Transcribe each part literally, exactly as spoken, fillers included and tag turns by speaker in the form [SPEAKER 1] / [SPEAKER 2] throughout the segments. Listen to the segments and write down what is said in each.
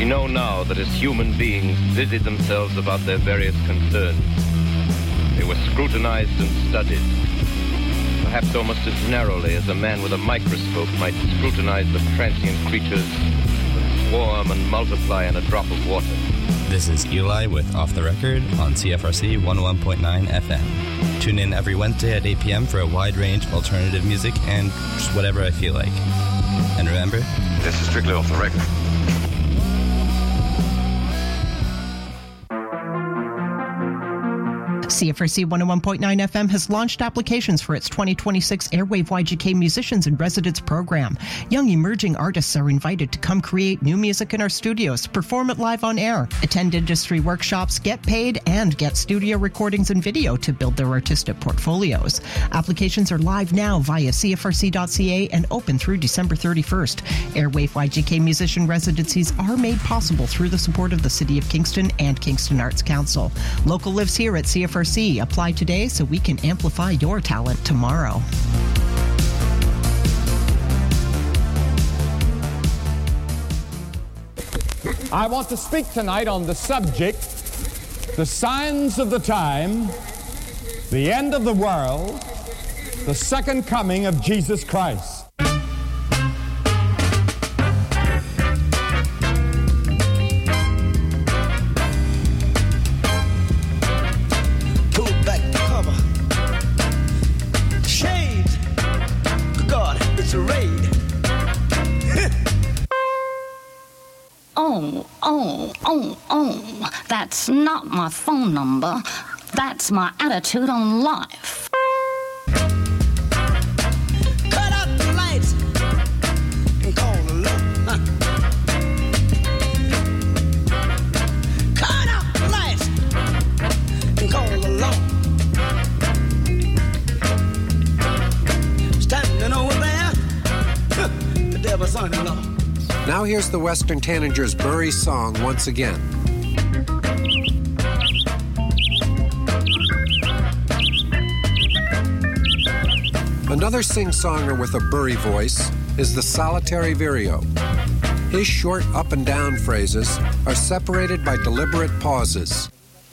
[SPEAKER 1] know now that as human beings busied themselves about their various concerns, they were scrutinized and studied, perhaps almost as narrowly as a man with a microscope might scrutinize the transient creatures that swarm and multiply in a drop of water.
[SPEAKER 2] This is Eli with Off the Record on C F R C one oh one point nine F M. Tune in every Wednesday at eight p.m. for a wide range of alternative music and just whatever I feel like. And remember,
[SPEAKER 3] this is strictly off the record.
[SPEAKER 4] C F R C one oh one point nine F M has launched applications for its twenty twenty-six Airwave Y G K Musicians in Residence program. Young emerging artists are invited to come create new music in our studios, perform it live on air, attend industry workshops, get paid, and get studio recordings and video to build their artistic portfolios. Applications are live now via C F R C dot C A and open through December thirty-first. Airwave Y G K Musician residencies are made possible through the support of the City of Kingston and Kingston Arts Council. Local lives here at C F R C. Apply today so we can amplify your talent tomorrow.
[SPEAKER 5] I want to speak tonight on the subject, the signs of the time, the end of the world, the second coming of Jesus Christ.
[SPEAKER 6] Oh, oh, oh, oh, that's not my phone number. That's my attitude on life.
[SPEAKER 7] Cut out the lights and call the law. Huh. Cut out the lights and call the law. Standing over there, huh, the devil's son-in-law.
[SPEAKER 8] Now here's the Western Tanagers' Bury song once again. Another sing-songer with a Bury voice is the Solitary Vireo. His short up and down phrases are separated by deliberate pauses.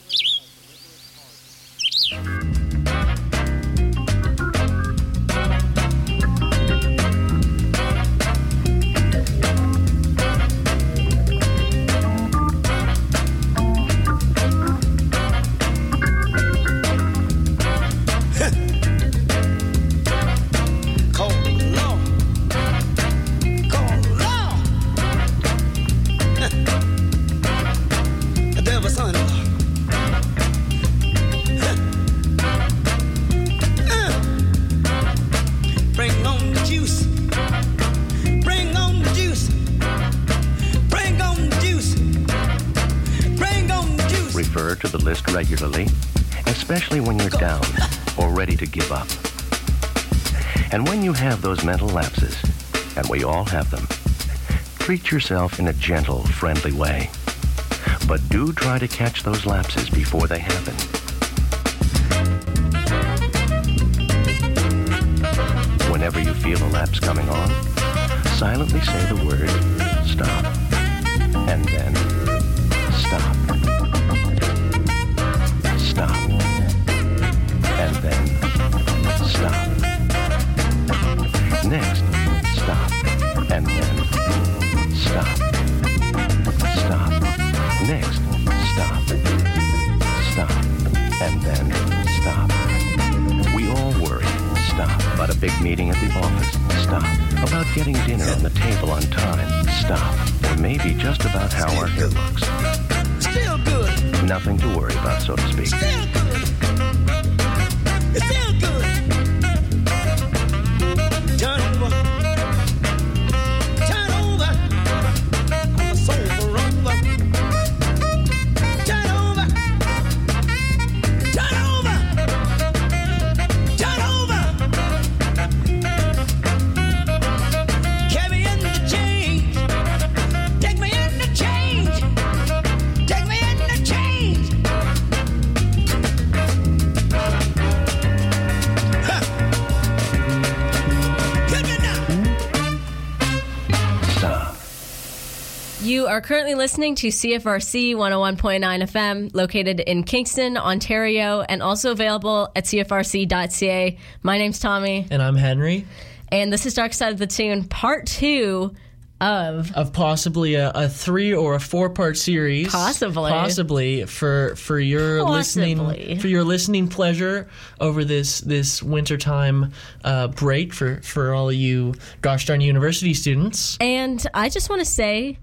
[SPEAKER 9] Regularly, especially when you're down or ready to give up. And when you have those mental lapses, and we all have them, treat yourself in a gentle, friendly way. But do try to catch those lapses before they happen. Whenever you feel a lapse coming on, silently say the word, stop, and then stop. Stop, and then stop. Next, stop, and then stop. Stop. Next, stop. Stop, and then stop. We all worry. Stop. About a big meeting at the office. Stop. About getting dinner on the table on time. Stop. Or maybe just about how our hair looks.
[SPEAKER 7] Still good.
[SPEAKER 9] Nothing to worry about, so to speak.
[SPEAKER 7] Still good. It's still good. Turn over. Turn over. I'm a sober over. Turn over. Turn over. Turn over. Carry me in the change. Take me in the change. Take me in the change.
[SPEAKER 3] You are currently listening to C F R C one oh one point nine F M, located in Kingston, Ontario, and also available at C F R C dot C A. My name's Tommy.
[SPEAKER 10] And I'm Henry.
[SPEAKER 3] And this is Dark Side of the Tune, part two of...
[SPEAKER 10] Of possibly a, a three or a four-part series.
[SPEAKER 3] Possibly.
[SPEAKER 10] Possibly for for your
[SPEAKER 3] Possibly.
[SPEAKER 10] listening for your listening pleasure over this this wintertime uh, break for, for all of you gosh darn university students.
[SPEAKER 3] And I just want to say,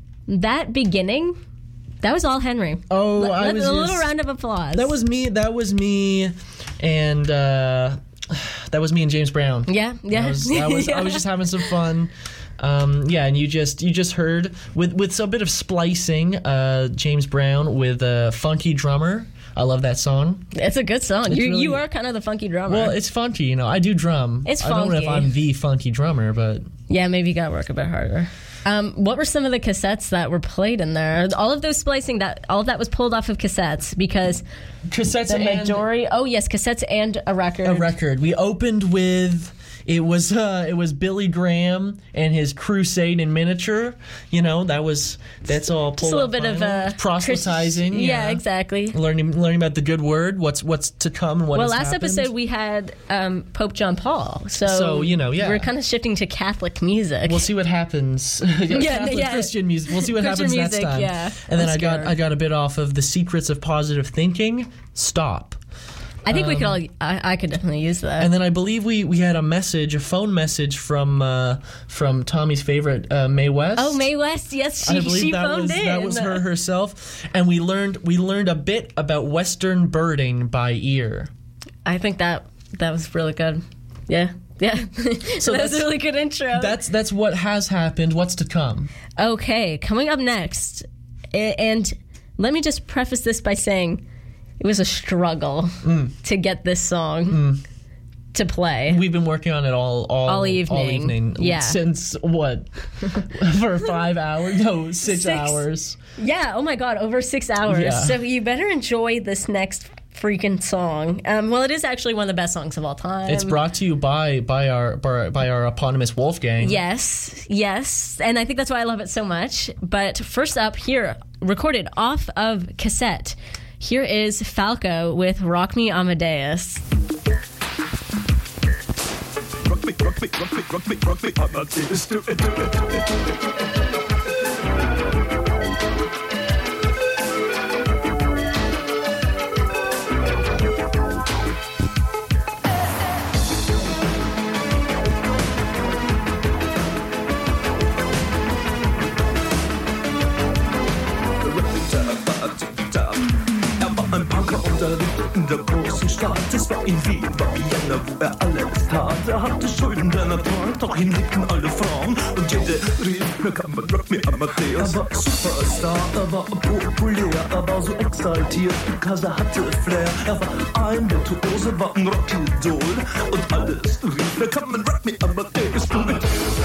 [SPEAKER 3] that beginning, that was all Henry.
[SPEAKER 10] Oh,
[SPEAKER 3] Let,
[SPEAKER 10] I
[SPEAKER 3] let,
[SPEAKER 10] was
[SPEAKER 3] a
[SPEAKER 10] just,
[SPEAKER 3] little round of applause.
[SPEAKER 10] That was me. That was me, and uh, that was me and James Brown.
[SPEAKER 3] Yeah, yeah.
[SPEAKER 10] That was, that was,
[SPEAKER 3] yeah.
[SPEAKER 10] I was just having some fun. Um, yeah, and you just you just heard with with a bit of splicing, uh, James Brown with a funky drummer. I love that song.
[SPEAKER 3] It's a good song.
[SPEAKER 10] It's
[SPEAKER 3] You
[SPEAKER 10] really-
[SPEAKER 3] you are kind of the funky drummer.
[SPEAKER 10] Well, it's funky, you know. I do drum.
[SPEAKER 3] It's
[SPEAKER 10] I don't know if
[SPEAKER 3] funky.
[SPEAKER 10] I'm the funky drummer, but
[SPEAKER 3] Yeah, maybe you got to work a bit harder. Um, what were some of the cassettes that were played in there? All of those splicing, that all of that was pulled off of cassettes because
[SPEAKER 10] cassettes
[SPEAKER 3] the
[SPEAKER 10] and
[SPEAKER 3] majority. Oh yes, cassettes and a record.
[SPEAKER 10] a record. We opened with. It was uh, it was Billy Graham and his Crusade in miniature. You know, that was that's all.
[SPEAKER 3] Just a little bit of uh,
[SPEAKER 10] proselytizing.
[SPEAKER 3] Chris-
[SPEAKER 10] yeah.
[SPEAKER 3] yeah, exactly.
[SPEAKER 10] Learning learning about the good word. What's what's to come and what.
[SPEAKER 3] Well,
[SPEAKER 10] has
[SPEAKER 3] last
[SPEAKER 10] happened.
[SPEAKER 3] episode we had um, Pope John Paul, so
[SPEAKER 10] So, you know, yeah.
[SPEAKER 3] we're kind of shifting to Catholic music.
[SPEAKER 10] We'll see what happens.
[SPEAKER 3] Yeah,
[SPEAKER 10] Catholic
[SPEAKER 3] yeah.
[SPEAKER 10] Christian music. We'll see what
[SPEAKER 3] Christian
[SPEAKER 10] happens
[SPEAKER 3] music,
[SPEAKER 10] next time.
[SPEAKER 3] yeah.
[SPEAKER 10] And then
[SPEAKER 3] I'm
[SPEAKER 10] I got
[SPEAKER 3] scared.
[SPEAKER 10] I got a bit off of the secrets of positive thinking. Stop.
[SPEAKER 3] I think we could
[SPEAKER 10] um,
[SPEAKER 3] all. I, I could definitely use that.
[SPEAKER 10] And then I believe we, we had a message, a phone message from uh, from Tommy's favorite, uh, Mae West.
[SPEAKER 3] oh, Mae West, yes, she
[SPEAKER 10] I believe
[SPEAKER 3] she
[SPEAKER 10] that
[SPEAKER 3] phoned
[SPEAKER 10] was
[SPEAKER 3] in.
[SPEAKER 10] that was her herself, and we learned we learned a bit about Western birding by ear.
[SPEAKER 3] I think that that was really good. Yeah, yeah. So that was a really good intro.
[SPEAKER 10] That's that's what has happened. What's to come?
[SPEAKER 3] Okay, coming up next, a- and let me just preface this by saying it was a struggle
[SPEAKER 10] Mm.
[SPEAKER 3] to get this song to play.
[SPEAKER 10] We've been working on it all all,
[SPEAKER 3] All evening.
[SPEAKER 10] all evening.
[SPEAKER 3] Yeah.
[SPEAKER 10] Since what? For five hours? No, six,
[SPEAKER 3] Six.
[SPEAKER 10] hours.
[SPEAKER 3] Yeah, oh my god, over six hours.
[SPEAKER 10] Yeah.
[SPEAKER 3] So you better enjoy this next freaking song. Um, well, it is actually one of the best songs of all time.
[SPEAKER 10] It's brought to you by by our by, by our eponymous Wolfgang.
[SPEAKER 3] Yes, yes. And I think that's why I love it so much. But first up here, recorded off of cassette, here is Falco with Rock Me Amadeus.
[SPEAKER 11] Rock me, rock me, rock me, rock me, rock me, Amadeus, do it, do it, do it, do it. Ein Punker und er lebte in der großen Stadt. Es war in Wien, war Vienna, wo er alles tat. Er hatte Schulden, denn er trank, doch ihn liebten alle Frauen. Und jede rief, mir kann man Rock Me Amadeus. Er war Superstar, er war populär, er war so exaltiert, because er hatte Flair. Er war ein Virtuose, war ein Rockidol. Und alles rief, mir kann man Rock Me Amadeus. Du mit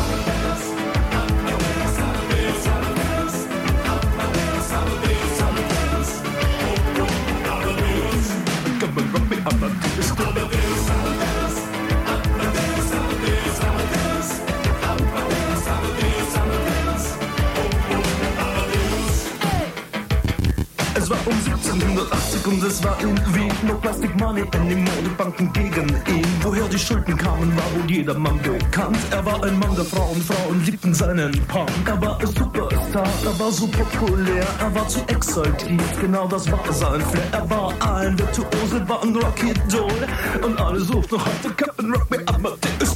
[SPEAKER 11] Es war um siebzehnhundertachtzig und es war in Wien. No Plastic Money in den Modebanken gegen ihn. Woher die Schulden kamen, war wohl jedermann bekannt. Er war ein Mann der Frauen, Frauen liebten seinen Punk. Er war ein Superstar, er war so populär, er war zu exaltiert, genau das war sein Flair. Er war ein Virtuose, war ein Rockidol. Und alle suchten noch heute Captain Rock Me Amadeus.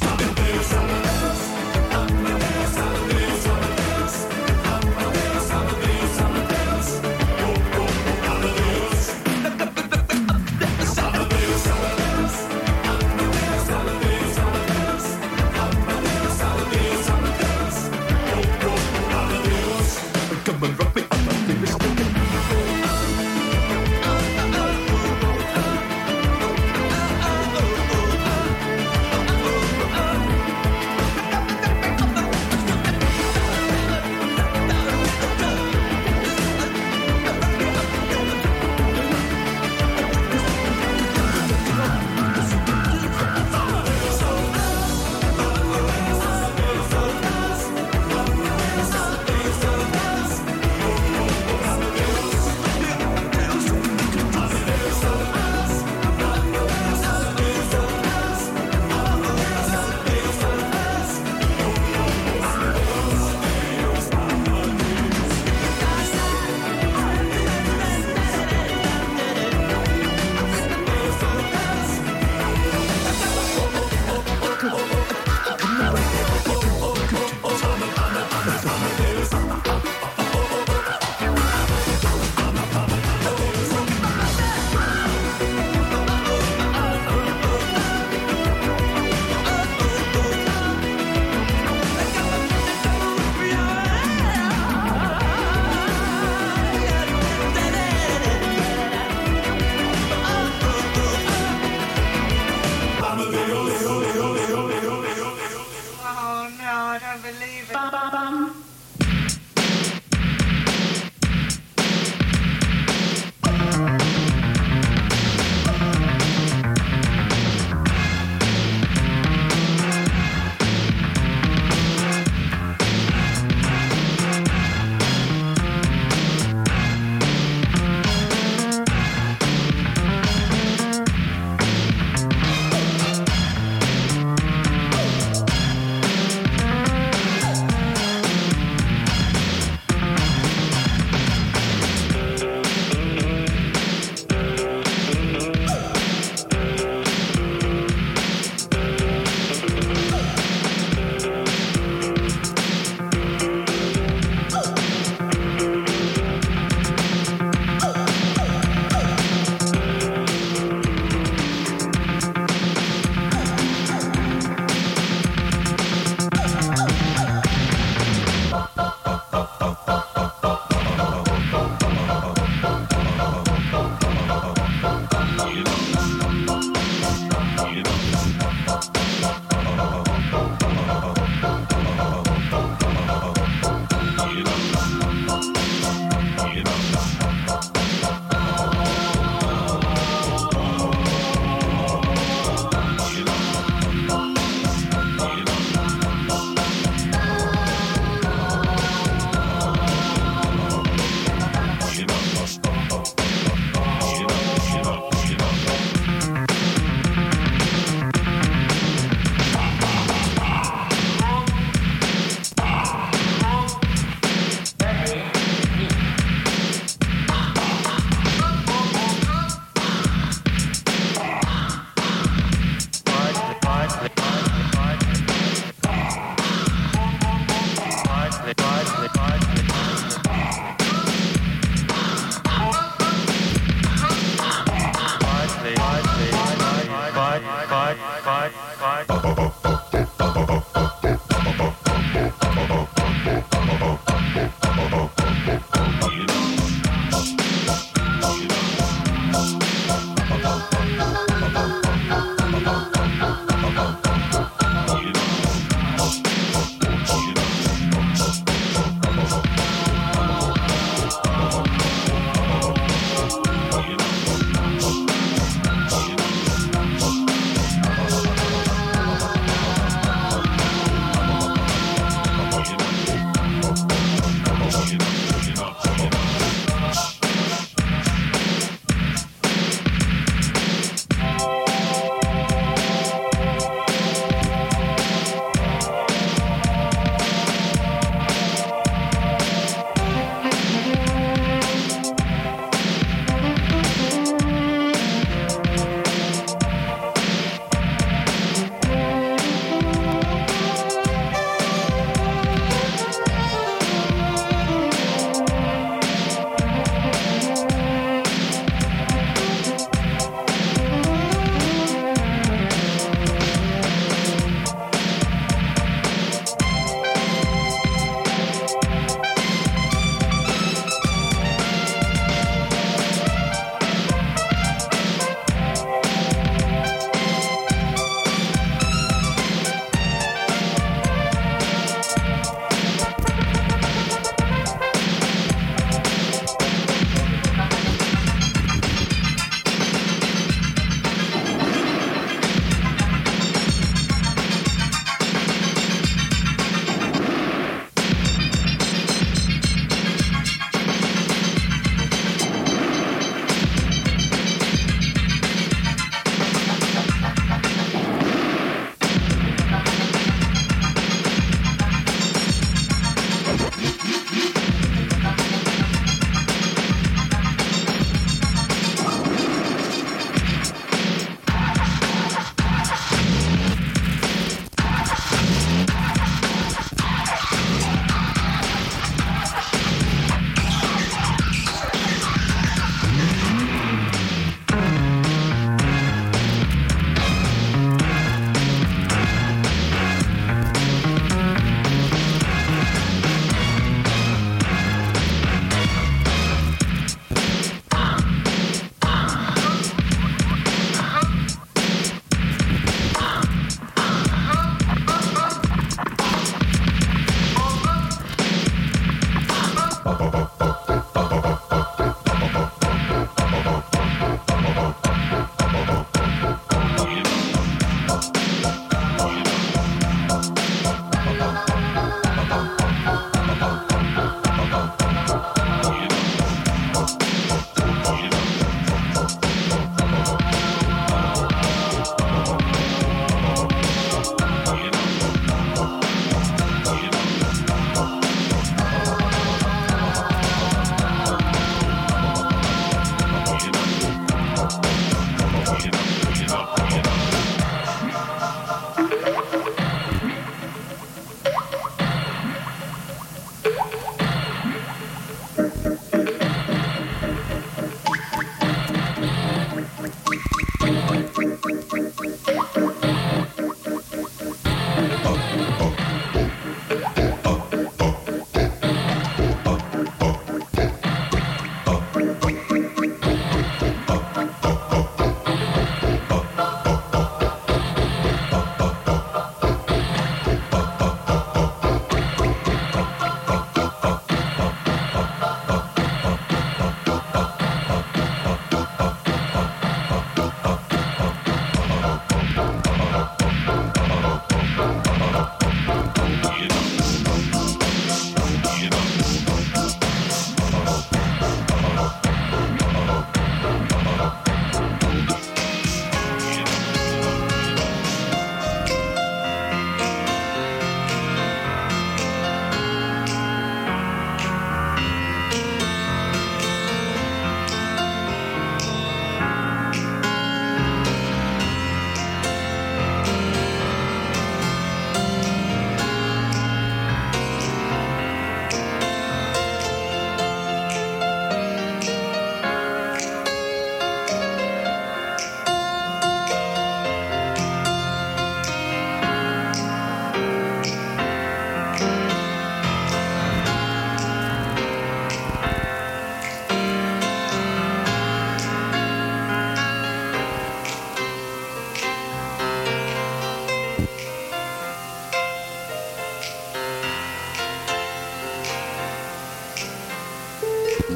[SPEAKER 7] Oh no, I don't believe it.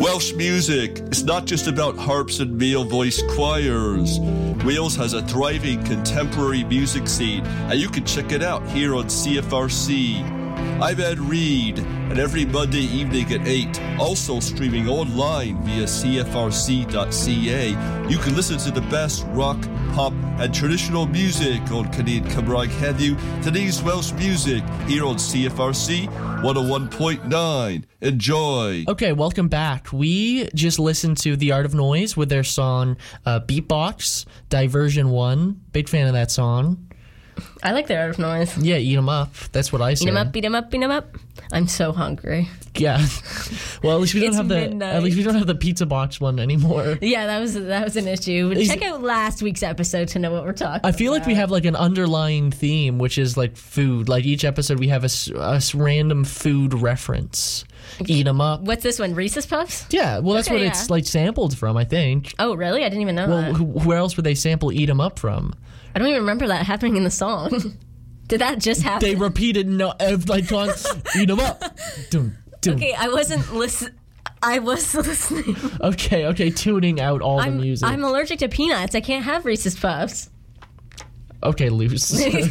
[SPEAKER 12] Welsh music is not just about harps and male voice choirs. Wales has a thriving contemporary music scene, and you can check it out here on C F R C. I'm Ed Reed, and every Monday evening at eight, also streaming online via C F R C dot C A, you can listen to the best rock, pop, and traditional music on Canadian Cymraeg Heddiw, today's Welsh music, here on C F R C one oh one point nine. Enjoy!
[SPEAKER 10] Okay, welcome back. We just listened to The Art of Noise with their song uh, Beatbox, Diversion one. Big fan of that song.
[SPEAKER 3] I like The Art of Noise.
[SPEAKER 10] Yeah, eat 'em up. That's what I say.
[SPEAKER 3] Eat 'em up, beat 'em up, beat 'em up. I'm so hungry.
[SPEAKER 10] Yeah. Well, at least we don't
[SPEAKER 3] It's
[SPEAKER 10] have the
[SPEAKER 3] midnight.
[SPEAKER 10] at least we don't have the pizza box one anymore.
[SPEAKER 3] Yeah, that was that was an issue.
[SPEAKER 10] Is-
[SPEAKER 3] Check out last week's episode to know what we're talking about.
[SPEAKER 10] I feel like we have like an underlying theme, which is like food. Like each episode, we have a, s- a s- random food reference. Eat 'em up.
[SPEAKER 3] What's this one? Reese's Puffs?
[SPEAKER 10] Yeah, well, that's
[SPEAKER 3] Okay,
[SPEAKER 10] what
[SPEAKER 3] yeah.
[SPEAKER 10] it's like sampled from, I think.
[SPEAKER 3] Oh, really? I didn't even know
[SPEAKER 10] Well,
[SPEAKER 3] that.
[SPEAKER 10] who, where else would they sample Eat 'em up from?
[SPEAKER 3] I don't even remember that happening in the song. Did that just happen?
[SPEAKER 10] They repeated no, ev- like on Eat 'em up. Dum, dum.
[SPEAKER 3] Okay, I wasn't listen. I was listening.
[SPEAKER 10] Okay, okay, tuning out all
[SPEAKER 3] I'm,
[SPEAKER 10] the music.
[SPEAKER 3] I'm allergic to peanuts. I can't have Reese's Puffs.
[SPEAKER 10] Okay, loose.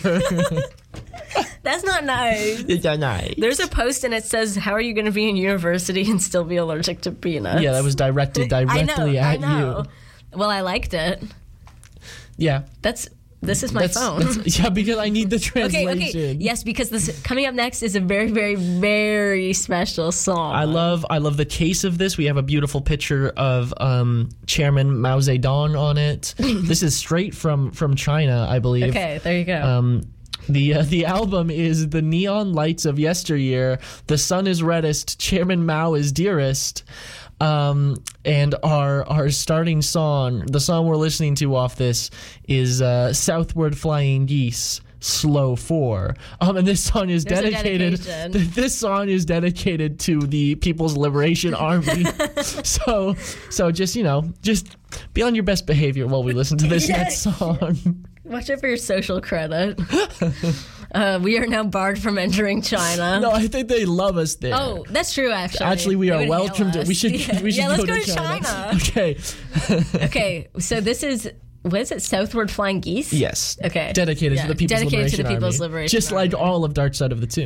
[SPEAKER 3] That's not nice.
[SPEAKER 10] It's not nice.
[SPEAKER 3] There's a post and it says, "How are you going to be in university and still be allergic to peanuts?"
[SPEAKER 10] Yeah, that was directed directly
[SPEAKER 3] I
[SPEAKER 10] at
[SPEAKER 3] know, I know.
[SPEAKER 10] you.
[SPEAKER 3] Well, I liked it.
[SPEAKER 10] Yeah.
[SPEAKER 3] That's this is my
[SPEAKER 10] That's-
[SPEAKER 3] phone.
[SPEAKER 10] that's- yeah, because I need the
[SPEAKER 3] Okay,
[SPEAKER 10] translation.
[SPEAKER 3] okay. Yes, because this coming up next is a very, very, very special song.
[SPEAKER 10] I love I love the case of this. We have a beautiful picture of um, Chairman Mao Zedong on it. This is straight from from China, I believe.
[SPEAKER 3] Okay, there you go.
[SPEAKER 10] Um, the uh, the album is The Neon Lights of Yesteryear. The sun is reddest. Chairman Mao is dearest. Um, and our our starting song, the song we're listening to off this, is uh, Southward Flying Geese. Slow four. Um, and this song is
[SPEAKER 3] There's a
[SPEAKER 10] dedicated.
[SPEAKER 3] dedication.
[SPEAKER 10] th- This song is dedicated to the People's Liberation Army. so, so just you know, just be on your best behavior while we listen to this
[SPEAKER 3] Yeah.
[SPEAKER 10] next song.
[SPEAKER 3] Watch out for your social credit. uh, we are now barred from entering China.
[SPEAKER 10] No, I think they love us there.
[SPEAKER 3] Oh, that's true. Actually,
[SPEAKER 10] Actually, we
[SPEAKER 3] They
[SPEAKER 10] are
[SPEAKER 3] would
[SPEAKER 10] welcome
[SPEAKER 3] hail
[SPEAKER 10] to.
[SPEAKER 3] us.
[SPEAKER 10] We should.
[SPEAKER 3] Yeah,
[SPEAKER 10] We should
[SPEAKER 3] yeah, let's
[SPEAKER 10] go,
[SPEAKER 3] go
[SPEAKER 10] to
[SPEAKER 3] to
[SPEAKER 10] China.
[SPEAKER 3] China.
[SPEAKER 10] Okay.
[SPEAKER 3] Okay, so this is what is it? Southward Flying Geese.
[SPEAKER 10] Yes.
[SPEAKER 3] Okay.
[SPEAKER 10] Dedicated
[SPEAKER 3] Yeah,
[SPEAKER 10] to the People's
[SPEAKER 3] dedicated
[SPEAKER 10] Liberation
[SPEAKER 3] to the People's
[SPEAKER 10] Army.
[SPEAKER 3] Liberation
[SPEAKER 10] Just like all of Dark Side of the Tomb.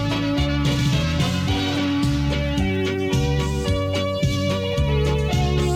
[SPEAKER 7] Thank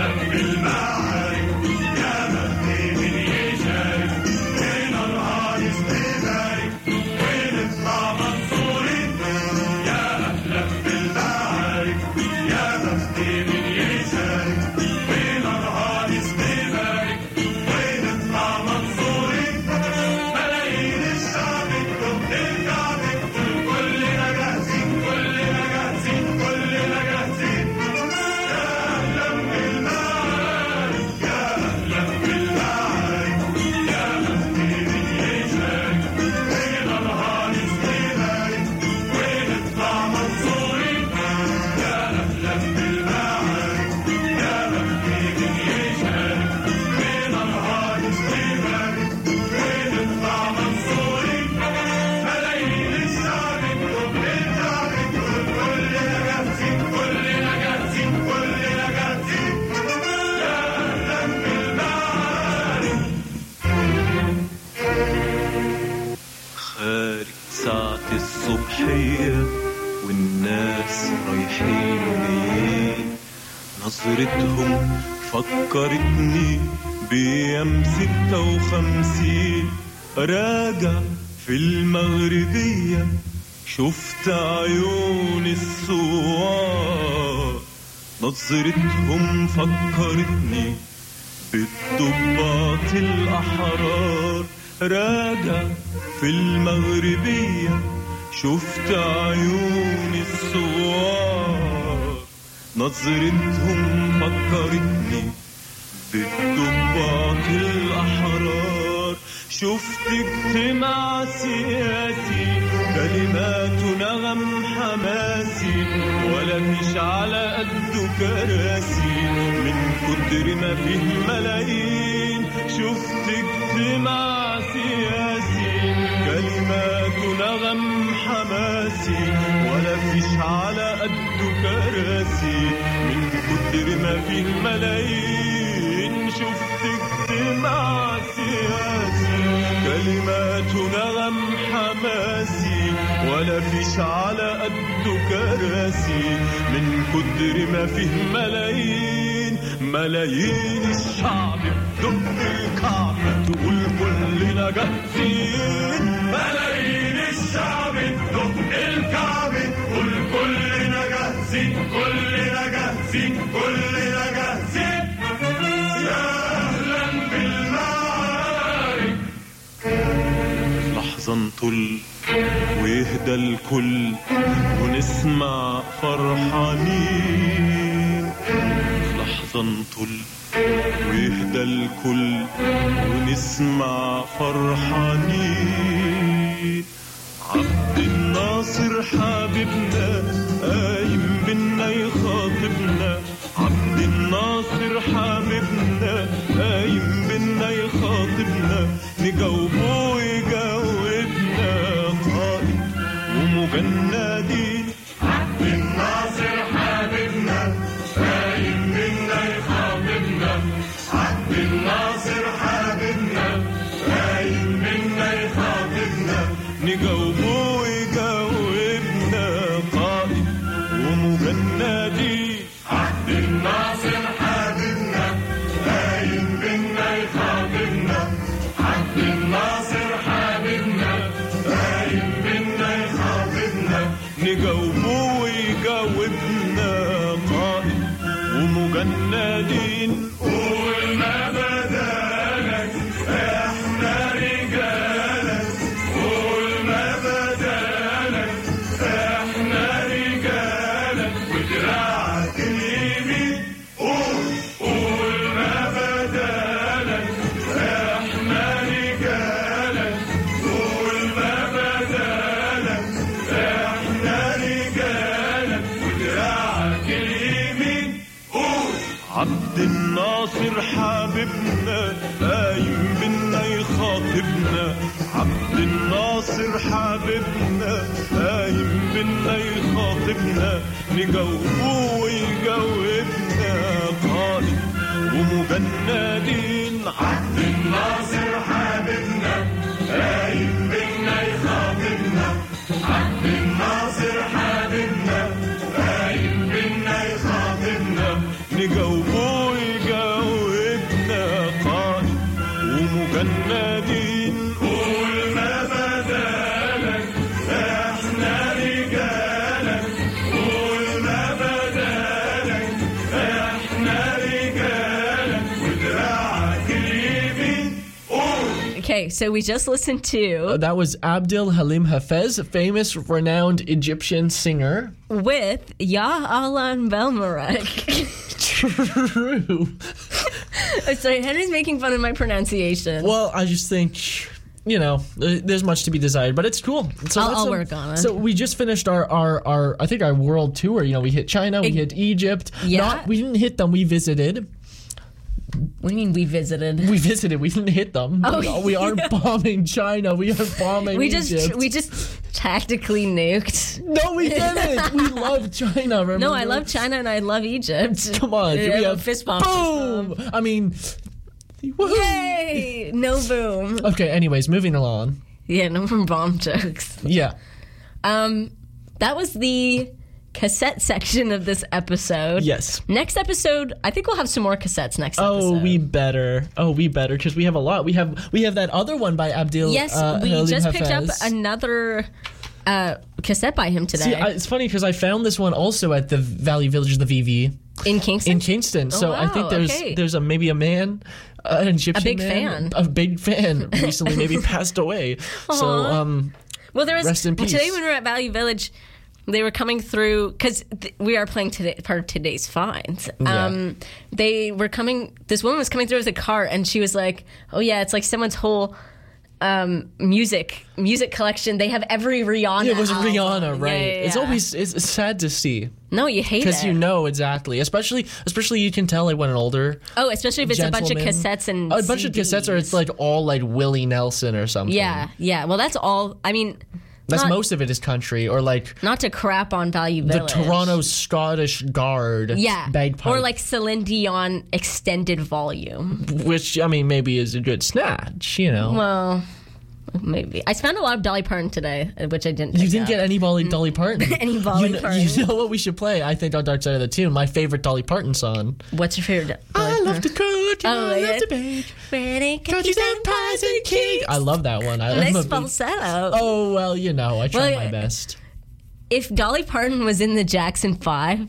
[SPEAKER 13] نظرتهم فكرتني بأيام ستة وخمسين راجع في المغربية شفت عيون الثوار نظرتهم فكرتني بالضباط الأحرار راجع في المغربية شفت عيون الثوار نظرتهم فكرتني بالضباط الأحرار شفت اجتماع سياسي كلمات نغم حماسي ولا فيش على قده كراسي من كتر ما فيه ملايين شفت اجتماع سياسي كلمات نغم حماسي ولا فيش على قده كراسي من كتر ما فيه ملايين شفت اجتماع سياسي كلمات نغم حماسي ولا فيش على قده كراسي من كتر ما فيه ملايين ملايين الشعب بدق الكعب تقول كلنا جاهزين
[SPEAKER 7] ملايين الشعب بدق الكعب تقول كلنا جاهزين كلنا جاهزين كلنا جاهزين يا أهلا بالمعارك
[SPEAKER 13] لحظة نطل ويهدى الكل ونسمع فرحانين لحظة نطل ويهدى الكل ونسمع فرحانين عبد الناصر حبيبنا قايم بينا يخاطبنا عبد الناصر حبيبنا قايم بينا يخاطبنا نجاوبه ويجاوبنا قائد ومجندين
[SPEAKER 7] عبد الناصر حبيبنا قايم بينا يخاطبنا عبد الناصر حبيبنا قايم بينا يخاطبنا
[SPEAKER 13] نجاوبه ويجاوبنا قائد ومجندين
[SPEAKER 7] عبد الناصر حبيبنا قايم بينا يخاطبنا عبد الناصر حبيبنا قايم بينا يخاطبنا
[SPEAKER 13] نجاوبه ويجاوبنا قائد ومجندين
[SPEAKER 7] قول ما بدالك احنا رجالك قول ما بدالك احنا رجالك ودراعك اليمين قول قول ما بدالك احنا رجالك قول ما بدالك احنا رجالك ودراعك اليمين قول
[SPEAKER 13] عبد الناصر حبيبنا قايم بينا يخاطبنا عبد الناصر حبيبنا قايم بينا يخاطبنا نجاوبه ويجاوبنا قائد ومجندين
[SPEAKER 7] عبد الناصر حبيبنا قايم بينا يخاطبنا عبد الناصر حبيبنا قايم بينا يخاطبنا
[SPEAKER 13] نجاوبه ويجاوبنا فنادين قول ما بدالك احنا رجالك قول ما بدالك احنا رجالك ودراعك اليمين قول.
[SPEAKER 3] Okay, so we just listened to
[SPEAKER 10] Uh, that was Abdel Halim Hafez, famous, renowned Egyptian singer.
[SPEAKER 3] with Ya Alan Belmarek.
[SPEAKER 10] True.
[SPEAKER 3] Sorry, Henry's making fun of my pronunciation.
[SPEAKER 10] Well, I just think, you know, uh, there's much to be desired, but it's cool. So
[SPEAKER 3] I'll-
[SPEAKER 10] that's
[SPEAKER 3] I'll
[SPEAKER 10] a-
[SPEAKER 3] work on it.
[SPEAKER 10] So we just finished our, our, our, I think our world tour. You know, we hit China, we
[SPEAKER 3] It-
[SPEAKER 10] hit Egypt.
[SPEAKER 3] Yeah.
[SPEAKER 10] Not, we didn't hit them, we visited.
[SPEAKER 3] What do you mean we visited?
[SPEAKER 10] We visited, we didn't hit them.
[SPEAKER 3] Oh,
[SPEAKER 10] we, we aren't
[SPEAKER 3] yeah.
[SPEAKER 10] bombing China, we are bombing
[SPEAKER 3] We just
[SPEAKER 10] Egypt.
[SPEAKER 3] we just tactically nuked.
[SPEAKER 10] No, we didn't. We love China, remember?
[SPEAKER 3] No, I love China and I love Egypt.
[SPEAKER 10] Come on,
[SPEAKER 3] Yeah,
[SPEAKER 10] we have
[SPEAKER 3] fist bump.
[SPEAKER 10] boom. I mean, woohoo.
[SPEAKER 3] Yay! No boom.
[SPEAKER 10] Okay, anyways, moving along.
[SPEAKER 3] Yeah, no more bomb jokes.
[SPEAKER 10] Yeah.
[SPEAKER 3] Um, that was the cassette section of this episode.
[SPEAKER 10] Yes.
[SPEAKER 3] Next episode, I think we'll have some more cassettes next
[SPEAKER 10] Oh,
[SPEAKER 3] episode.
[SPEAKER 10] we better. Oh, we better because we have a lot. We have we have that other one by Abdel.
[SPEAKER 3] Yes,
[SPEAKER 10] uh,
[SPEAKER 3] we
[SPEAKER 10] Halim
[SPEAKER 3] just picked up
[SPEAKER 10] Hafez.
[SPEAKER 3] another uh, cassette by him today.
[SPEAKER 10] See, I, it's funny because I found this one also at the Valley Village, the V V
[SPEAKER 3] in Kingston.
[SPEAKER 10] in Kingston.
[SPEAKER 3] Oh,
[SPEAKER 10] So I
[SPEAKER 3] wow,
[SPEAKER 10] think there's
[SPEAKER 3] okay.
[SPEAKER 10] there's a maybe a man, uh, an Egyptian
[SPEAKER 3] big
[SPEAKER 10] man,
[SPEAKER 3] fan.
[SPEAKER 10] a big fan, recently maybe passed away. So
[SPEAKER 3] Aw.
[SPEAKER 10] um,
[SPEAKER 3] Well, there was
[SPEAKER 10] Rest in peace.
[SPEAKER 3] today when we were at Valley Village. They were coming through because th- we are playing today, part of today's finds.
[SPEAKER 10] Yeah.
[SPEAKER 3] Um, they were coming. This woman was coming through with a cart, and she was like, "Oh yeah, it's like someone's whole um, music music collection. They have every Rihanna.
[SPEAKER 10] yeah, it was
[SPEAKER 3] album."
[SPEAKER 10] Rihanna, right?
[SPEAKER 3] Yeah, yeah,
[SPEAKER 10] It's
[SPEAKER 3] yeah.
[SPEAKER 10] always it's, it's sad to see.
[SPEAKER 3] no, you hate it
[SPEAKER 10] Because you know exactly, especially especially you can tell like when an older
[SPEAKER 3] Oh, especially if it's a bunch of
[SPEAKER 10] gentleman-
[SPEAKER 3] cassettes and
[SPEAKER 10] a bunch of cassettes, or it's like all like Willie Nelson or something.
[SPEAKER 3] yeah, yeah. Well, that's all. I mean,
[SPEAKER 10] that's
[SPEAKER 3] not,
[SPEAKER 10] most of it is country or like
[SPEAKER 3] Not to crap on Value
[SPEAKER 10] the
[SPEAKER 3] Village.
[SPEAKER 10] Toronto Scottish Guard.
[SPEAKER 3] Yeah,
[SPEAKER 10] bagpipe,
[SPEAKER 3] or like Celine Dion extended volume.
[SPEAKER 10] which I mean maybe is a good snatch. You know,
[SPEAKER 3] Well, maybe. I found a lot of Dolly Parton today, which I didn't.
[SPEAKER 10] you
[SPEAKER 3] pick
[SPEAKER 10] didn't
[SPEAKER 3] up.
[SPEAKER 10] get any Dolly Dolly Parton.
[SPEAKER 3] Any Dolly
[SPEAKER 10] you know,
[SPEAKER 3] Parton.
[SPEAKER 10] You know what we should play? I think on Dark Side of the Tune, my favorite Dolly Parton song.
[SPEAKER 3] What's your favorite?
[SPEAKER 10] I love to cook, and
[SPEAKER 3] Oh,
[SPEAKER 10] I
[SPEAKER 3] yeah.
[SPEAKER 10] love to bake.
[SPEAKER 3] Ready,
[SPEAKER 10] Cookies and pies and cakes. I love that one. I, I'm
[SPEAKER 3] Nice
[SPEAKER 10] a big-
[SPEAKER 3] falsetto.
[SPEAKER 10] Oh well, you know, I try
[SPEAKER 3] Well,
[SPEAKER 10] my
[SPEAKER 3] yeah.
[SPEAKER 10] best.
[SPEAKER 3] If Dolly Parton was in the Jackson Five,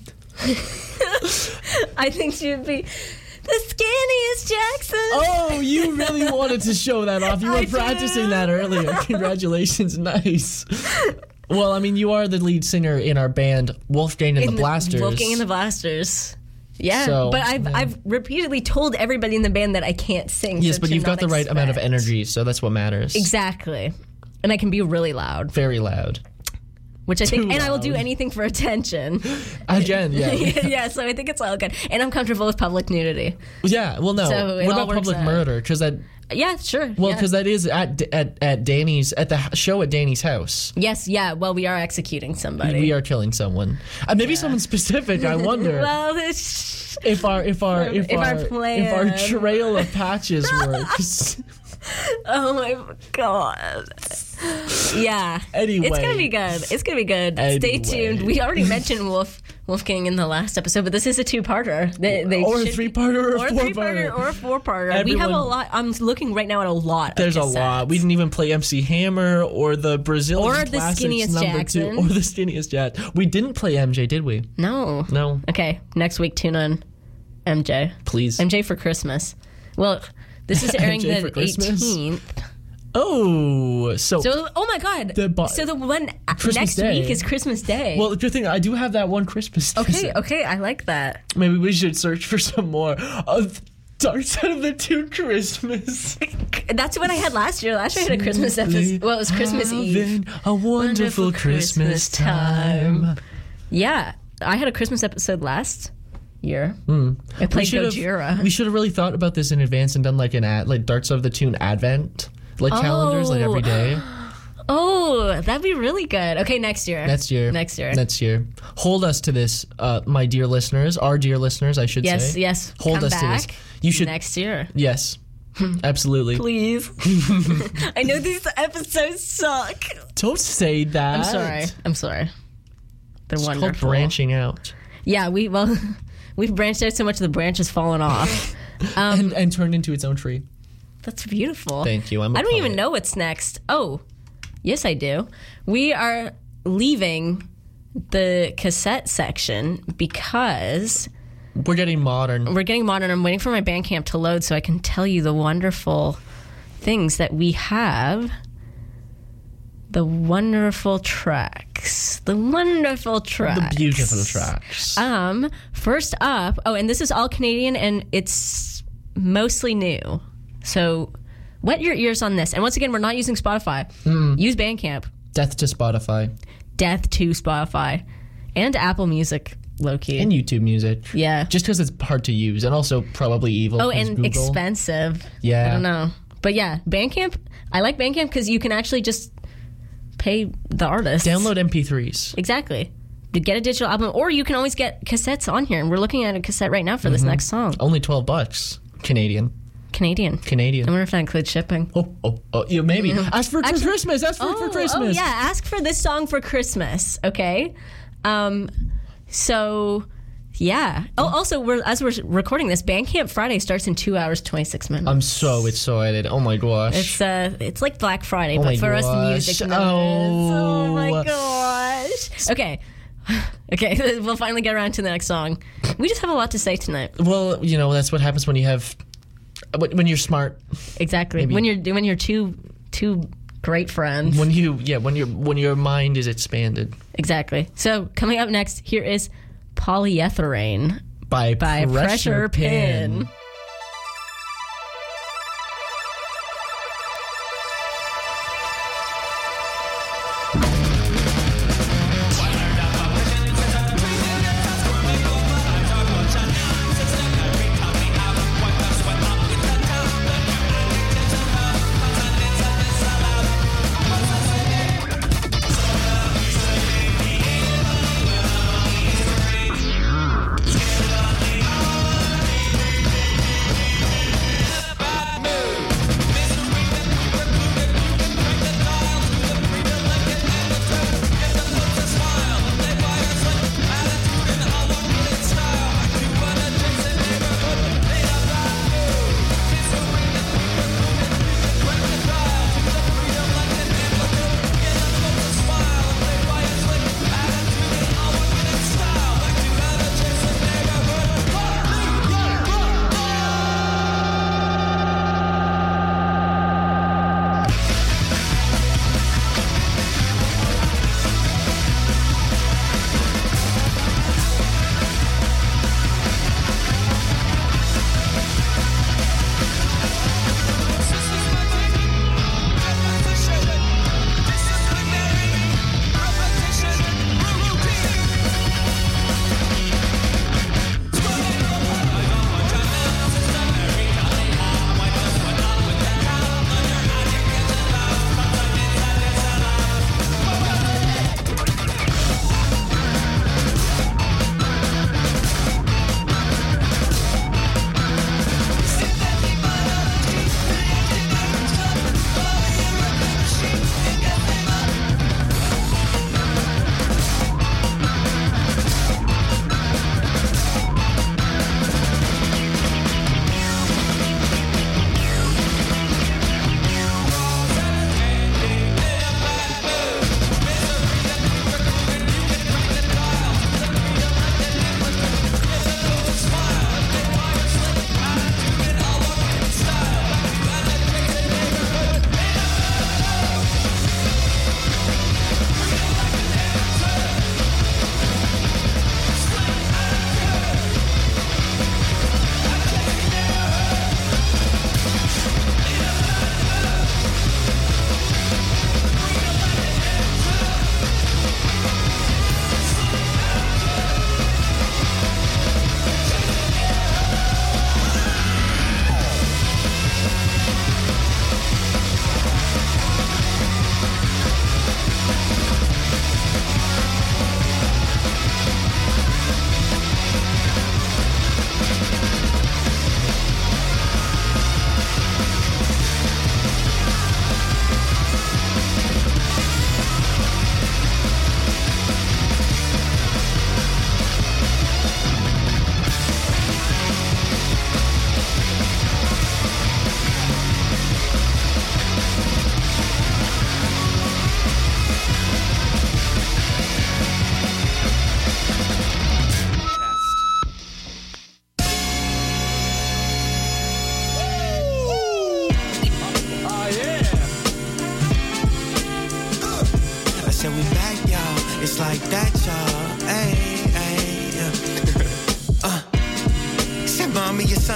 [SPEAKER 3] I think she would be the skinniest Jackson.
[SPEAKER 10] Oh, you really wanted to show that off. You were
[SPEAKER 3] I
[SPEAKER 10] practicing
[SPEAKER 3] do.
[SPEAKER 10] that earlier. Congratulations. Nice. Well, I mean, you are the lead singer in our band, Wolfgang and
[SPEAKER 3] In
[SPEAKER 10] the Blasters.
[SPEAKER 3] Wolfgang and the Blasters. Yeah,
[SPEAKER 10] So,
[SPEAKER 3] but I've
[SPEAKER 10] yeah.
[SPEAKER 3] I've repeatedly told everybody in the band that I can't sing.
[SPEAKER 10] Yes,
[SPEAKER 3] so
[SPEAKER 10] but
[SPEAKER 3] to
[SPEAKER 10] you've got
[SPEAKER 3] not
[SPEAKER 10] the right amount of
[SPEAKER 3] expect.
[SPEAKER 10] energy, so that's what matters.
[SPEAKER 3] Exactly, and I can be really loud,
[SPEAKER 10] Very loud.
[SPEAKER 3] which I think,
[SPEAKER 10] Too
[SPEAKER 3] and I will do
[SPEAKER 10] loud.
[SPEAKER 3] anything for attention.
[SPEAKER 10] Again, yeah.
[SPEAKER 3] yeah, so I think it's all good, and I'm comfortable with public nudity.
[SPEAKER 10] Yeah, well, no.
[SPEAKER 3] So it
[SPEAKER 10] what
[SPEAKER 3] all
[SPEAKER 10] about
[SPEAKER 3] works
[SPEAKER 10] public
[SPEAKER 3] out.
[SPEAKER 10] murder? Because that,
[SPEAKER 3] Yeah, sure.
[SPEAKER 10] well,
[SPEAKER 3] yeah.
[SPEAKER 10] because that is at at at Danny's at the h- show at Danny's house.
[SPEAKER 3] yes, yeah. Well, we are executing somebody.
[SPEAKER 10] We are killing someone. Uh, maybe someone specific. I wonder.
[SPEAKER 3] well, it's,
[SPEAKER 10] If our if our if,
[SPEAKER 3] If our
[SPEAKER 10] our,
[SPEAKER 3] plan-
[SPEAKER 10] if our trail of patches works.
[SPEAKER 3] oh my god. Yeah.
[SPEAKER 10] Anyway.
[SPEAKER 3] It's gonna be good. It's gonna be good. Stay
[SPEAKER 10] Anyway.
[SPEAKER 3] tuned. We already mentioned Wolf Wolfgang in the last episode, but this is a two-parter. They, they
[SPEAKER 10] Or a
[SPEAKER 3] should-
[SPEAKER 10] three-parter or a
[SPEAKER 3] or a
[SPEAKER 10] four-parter.
[SPEAKER 3] three-parter or a four-parter. we have a
[SPEAKER 10] Everyone-
[SPEAKER 3] lot. I'm looking right now at a lot.
[SPEAKER 10] There's
[SPEAKER 3] of
[SPEAKER 10] a lot. We didn't even play M C Hammer or the Brazilian
[SPEAKER 3] Or the
[SPEAKER 10] Classics
[SPEAKER 3] Skinniest
[SPEAKER 10] number
[SPEAKER 3] Jackson.
[SPEAKER 10] two or the skinniest Jack. We didn't play M J, did we?
[SPEAKER 3] No.
[SPEAKER 10] No.
[SPEAKER 3] Okay. Next week, tune in M J.
[SPEAKER 10] Please.
[SPEAKER 3] M J for Christmas. Well, this is airing
[SPEAKER 10] M J for
[SPEAKER 3] the
[SPEAKER 10] Christmas?
[SPEAKER 3] eighteenth.
[SPEAKER 10] Oh, so,
[SPEAKER 3] So, oh my God.
[SPEAKER 10] The bo-
[SPEAKER 3] so the one
[SPEAKER 10] Christmas
[SPEAKER 3] next
[SPEAKER 10] Day.
[SPEAKER 3] week is Christmas Day.
[SPEAKER 10] well, the good thing I do have that one Christmas.
[SPEAKER 3] okay,
[SPEAKER 10] present.
[SPEAKER 3] okay, I like that.
[SPEAKER 10] Maybe we should search for some more of Dark Side of the Tune Christmas.
[SPEAKER 3] That's what I had last year. Last year I had a Christmas episode. Well, it was Christmas Eve.
[SPEAKER 10] Having a wonderful, Christmas time.
[SPEAKER 3] Yeah, I had a Christmas episode last year.
[SPEAKER 10] Mm.
[SPEAKER 3] I
[SPEAKER 10] We
[SPEAKER 3] played
[SPEAKER 10] should have-
[SPEAKER 3] Gojira.
[SPEAKER 10] We should have really thought about this in advance and done like an ad, like Dark Side of the Tune Advent, like calendars, like every day.
[SPEAKER 3] Oh, that'd be really good. Okay, next year.
[SPEAKER 10] Next year.
[SPEAKER 3] Next year.
[SPEAKER 10] Next year. Hold us to this, uh, my dear listeners, our dear listeners, I should
[SPEAKER 3] yes,
[SPEAKER 10] say.
[SPEAKER 3] yes.
[SPEAKER 10] Hold
[SPEAKER 3] Come
[SPEAKER 10] us
[SPEAKER 3] back
[SPEAKER 10] to this. You should.
[SPEAKER 3] next year.
[SPEAKER 10] Yes. Absolutely.
[SPEAKER 3] Please. I know these episodes suck.
[SPEAKER 10] Don't say that.
[SPEAKER 3] I'm sorry. I'm sorry. They're
[SPEAKER 10] It's
[SPEAKER 3] wonderful.
[SPEAKER 10] called branching out.
[SPEAKER 3] Yeah, we well, we've branched out so much the branch has fallen off. Um,
[SPEAKER 10] and, and turned into its own tree.
[SPEAKER 3] That's beautiful.
[SPEAKER 10] Thank you. I'm a
[SPEAKER 3] I don't
[SPEAKER 10] poet.
[SPEAKER 3] even know what's next. Oh, yes, I do. We are leaving the cassette section because
[SPEAKER 10] we're getting modern.
[SPEAKER 3] We're getting modern. I'm waiting for my Bandcamp to load so I can tell you the wonderful things that we have. The wonderful tracks. The wonderful tracks.
[SPEAKER 10] The beautiful tracks.
[SPEAKER 3] Um, first up, oh, and this is all Canadian and it's mostly new. So wet your ears on this. And once again, we're not using Spotify.
[SPEAKER 10] Mm.
[SPEAKER 3] Use Bandcamp.
[SPEAKER 10] Death to Spotify.
[SPEAKER 3] Death to Spotify. And Apple Music, low-key.
[SPEAKER 10] And YouTube Music.
[SPEAKER 3] Yeah.
[SPEAKER 10] Just because it's hard to use and also probably evil.
[SPEAKER 3] Oh,
[SPEAKER 10] 'cause
[SPEAKER 3] and
[SPEAKER 10] Google.
[SPEAKER 3] expensive.
[SPEAKER 10] Yeah.
[SPEAKER 3] I don't know. But yeah, Bandcamp, I like Bandcamp because you can actually just pay the artist.
[SPEAKER 10] Download M P threes.
[SPEAKER 3] Exactly. You get a digital album, or you can always get cassettes on here. And we're looking at a cassette right now for this
[SPEAKER 10] Mhm.
[SPEAKER 3] next song.
[SPEAKER 10] Only twelve bucks. Canadian.
[SPEAKER 3] Canadian.
[SPEAKER 10] Canadian.
[SPEAKER 3] I wonder if that includes shipping.
[SPEAKER 10] Oh, oh, oh, yeah, maybe. Ask for it for
[SPEAKER 3] Actually-
[SPEAKER 10] Christmas. Ask for it for
[SPEAKER 3] Oh,
[SPEAKER 10] Christmas.
[SPEAKER 3] Oh, yeah. Ask for this song for Christmas, okay? Um, so, yeah. Oh, also, we're as we're recording this, Bandcamp Friday starts in two hours, twenty-six minutes.
[SPEAKER 10] I'm so excited. Oh my gosh.
[SPEAKER 3] It's uh, it's like Black Friday,
[SPEAKER 10] Oh
[SPEAKER 3] but
[SPEAKER 10] my
[SPEAKER 3] for us
[SPEAKER 10] gosh.
[SPEAKER 3] music nerds.
[SPEAKER 10] Oh.
[SPEAKER 3] Oh my gosh. Okay. Okay, we'll finally get around to the next song. We just have a lot to say tonight.
[SPEAKER 10] Well, you know, that's what happens when you have when you're smart.
[SPEAKER 3] Exactly.
[SPEAKER 10] Maybe.
[SPEAKER 3] When you're when you're two two great friends.
[SPEAKER 10] When you yeah, when your when your mind is expanded.
[SPEAKER 3] Exactly. So, coming up next, here is Polyethylene
[SPEAKER 10] by,
[SPEAKER 3] by
[SPEAKER 10] Pressure,
[SPEAKER 3] Pressure Pin.
[SPEAKER 10] Pin.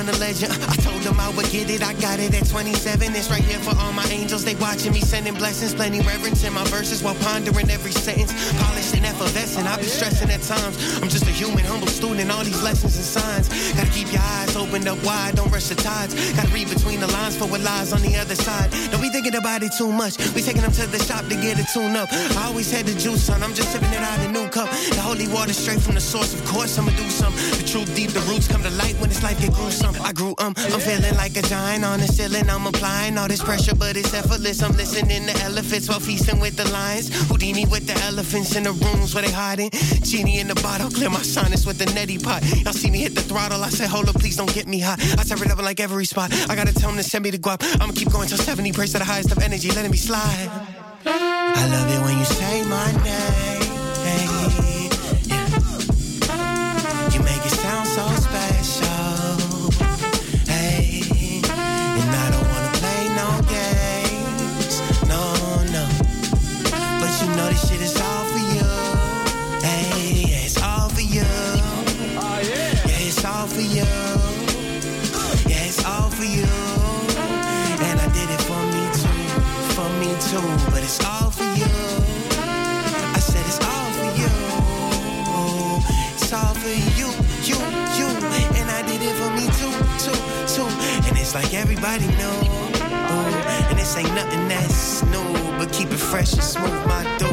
[SPEAKER 14] a legend. I told them I would get it, I got it at twenty-seven. It's right here for all my angels. They watching me, sending blessings, plenty reverence in my verses while pondering every sentence. Polished and effervescent, I be stressing at times. I'm just a human, humble student, all these lessons and signs. Gotta keep your eyes opened up wide, don't rush the tides. Gotta read between the lines for what lies on the other side. Don't be thinking about it too much. We taking them to the shop to get a tune up. I always had the juice on, I'm just sipping it out of a new cup. The holy water straight from the source, of course I'ma do some. The truth deep, the roots come to light when this life get gruesome. I grew um, I'm feeling like a giant on the ceiling. I'm applying all this pressure, but it's effortless. I'm listening to elephants while feasting with the lions. Houdini with the elephants in the rooms where they hiding. Genie in the bottle, clear my sinus with the neti pot. Y'all see me hit the throttle, I said hold up, please don't get me hot. I tear it up in like every spot. I gotta tell them to send me the guap. I'ma keep going till seventy, praise to the highest of energy, letting me slide. I love it when you say my name. Hey, yeah. You make it sound so special. Hey, and I don't wanna play no games. No, no. But you know this shit is all for you. Hey, yeah, it's all for you. Yeah, it's all for you. Yeah, it's all for you. And I did it for me too. For me too. But it's all for you. I said it's all for you. It's all for you, you, you. And I did it for me too, too, too. And it's like everybody know. And this ain't nothing that's new. But keep it fresh and smooth, my dude.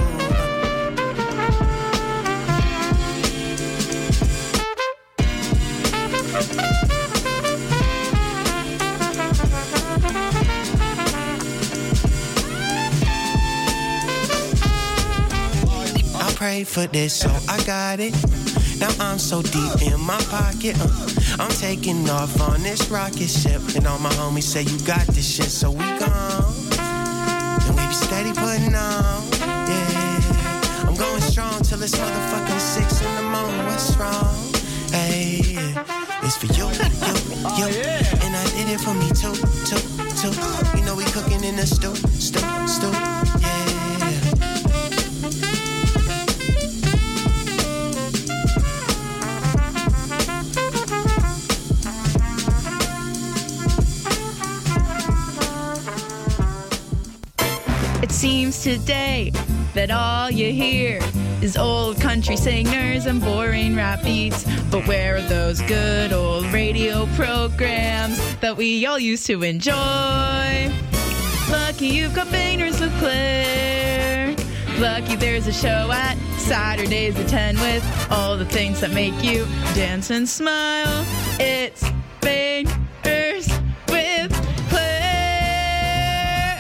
[SPEAKER 14] I prayed for this, so I got it. Now I'm so deep in my pocket. Uh, I'm taking off on this rocket ship. And all my homies say you got this shit, so we gone. And we be steady putting on. Yeah, I'm going strong till it's motherfucking six in the morning. What's wrong? Hey, yeah. It's for you, you, you. And I did it for me too, too, too. You know we cooking in the stew, stew, stew. Yeah.
[SPEAKER 15] It seems today that all you hear is old country singers and boring rap beats. But where are those good old radio programs that we all used to enjoy? Lucky you've got Banners LeClaire. Lucky there's a show at Saturdays at ten with all the things that make you dance and smile. It's Banners with Claire.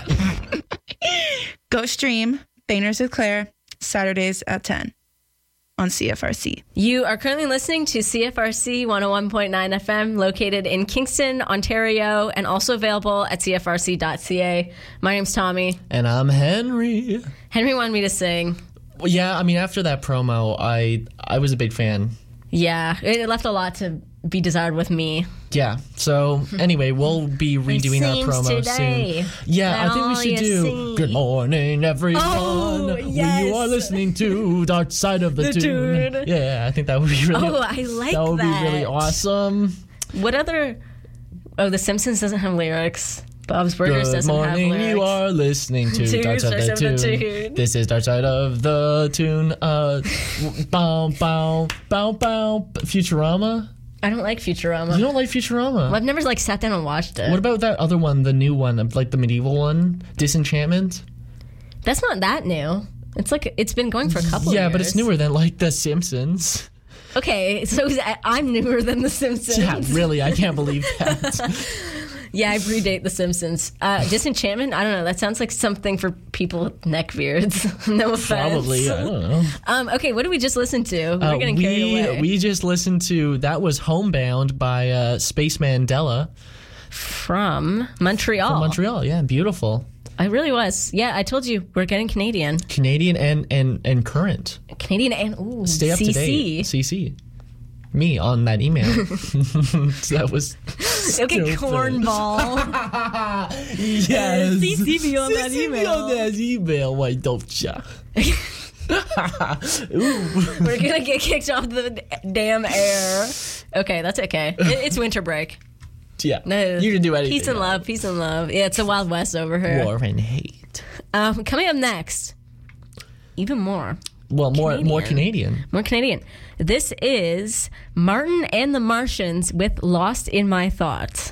[SPEAKER 15] Go stream Banners with Claire Saturdays at ten on C F R C.
[SPEAKER 3] You are currently listening to C F R C one oh one point nine F M, located in Kingston, Ontario, and also available at C F R C dot C A. My name's Tommy.
[SPEAKER 10] And I'm Henry.
[SPEAKER 3] Henry wanted me to sing.
[SPEAKER 10] Well, yeah, I mean, after that promo, I I was a big fan.
[SPEAKER 3] Yeah, it left a lot to be desired with me.
[SPEAKER 10] Yeah, so anyway, we'll be redoing our promo
[SPEAKER 3] today.
[SPEAKER 10] soon. Yeah, I think we should do
[SPEAKER 3] sing.
[SPEAKER 10] Good morning, everyone.
[SPEAKER 3] Oh, yes.
[SPEAKER 10] You are listening to Dark Side of the,
[SPEAKER 3] The
[SPEAKER 10] tune.
[SPEAKER 3] Tune.
[SPEAKER 10] Yeah, I think that would be really
[SPEAKER 3] Oh, I like
[SPEAKER 10] that. would
[SPEAKER 3] that.
[SPEAKER 10] be really awesome.
[SPEAKER 3] What other... Oh, The Simpsons doesn't have lyrics. Bob's Burgers
[SPEAKER 10] Good
[SPEAKER 3] doesn't
[SPEAKER 10] morning,
[SPEAKER 3] have lyrics.
[SPEAKER 10] you are listening to
[SPEAKER 3] To
[SPEAKER 10] Dark Side of the
[SPEAKER 3] Dark Side of the
[SPEAKER 10] Tune.
[SPEAKER 3] Tune.
[SPEAKER 10] This is Dark Side of the Tune. Uh, bow, bow, bow, bow. Futurama?
[SPEAKER 3] I don't like Futurama.
[SPEAKER 10] You don't like Futurama?
[SPEAKER 3] Well, I've never like sat down and watched it.
[SPEAKER 10] What about that other one, the new one, like the medieval one, Disenchantment?
[SPEAKER 3] That's not that new. It's like it's been going for a couple.
[SPEAKER 10] Yeah,
[SPEAKER 3] of years.
[SPEAKER 10] but it's newer than like The Simpsons.
[SPEAKER 3] Okay, so I'm newer than The Simpsons.
[SPEAKER 10] Yeah, really, I can't believe that.
[SPEAKER 3] Yeah, I predate The Simpsons. Uh, Disenchantment? I don't know. That sounds like something for people with neck beards. No offense.
[SPEAKER 10] Probably, I don't know.
[SPEAKER 3] Um, okay, what did we just listen to? We're
[SPEAKER 10] Uh,
[SPEAKER 3] getting
[SPEAKER 10] we,
[SPEAKER 3] carried away.
[SPEAKER 10] we just listened to, that was Homebound by uh, Space Mandela.
[SPEAKER 3] From Montreal.
[SPEAKER 10] From Montreal, yeah, beautiful.
[SPEAKER 3] I really was. Yeah, I told you, we're getting Canadian.
[SPEAKER 10] Canadian and, and, and current.
[SPEAKER 3] Canadian and, ooh,
[SPEAKER 10] Stay up
[SPEAKER 3] C C.
[SPEAKER 10] to date. C C. Me on that email. That was
[SPEAKER 3] Okay,
[SPEAKER 10] stupid.
[SPEAKER 3] cornball.
[SPEAKER 10] Yes.
[SPEAKER 3] C C me on that
[SPEAKER 10] C C me
[SPEAKER 3] email.
[SPEAKER 10] on that email, why don't ya?
[SPEAKER 3] We're gonna get kicked off the damn air. Okay, that's okay. It, it's winter break.
[SPEAKER 10] Yeah.
[SPEAKER 3] No,
[SPEAKER 10] you can do anything.
[SPEAKER 3] Peace and love, peace and love. Yeah, it's a Wild West over here.
[SPEAKER 10] War and hate.
[SPEAKER 3] Um, coming up next, even more.
[SPEAKER 10] Well, more
[SPEAKER 3] Canadian.
[SPEAKER 10] more Canadian.
[SPEAKER 3] More Canadian. This is Martin and the Martians with Lost in My Thoughts.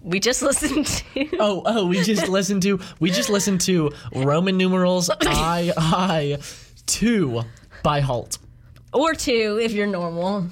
[SPEAKER 3] we just listened to.
[SPEAKER 10] Oh, oh, we just listened to we just listened to Roman numerals I I two by Halt.
[SPEAKER 3] Or two if you're normal.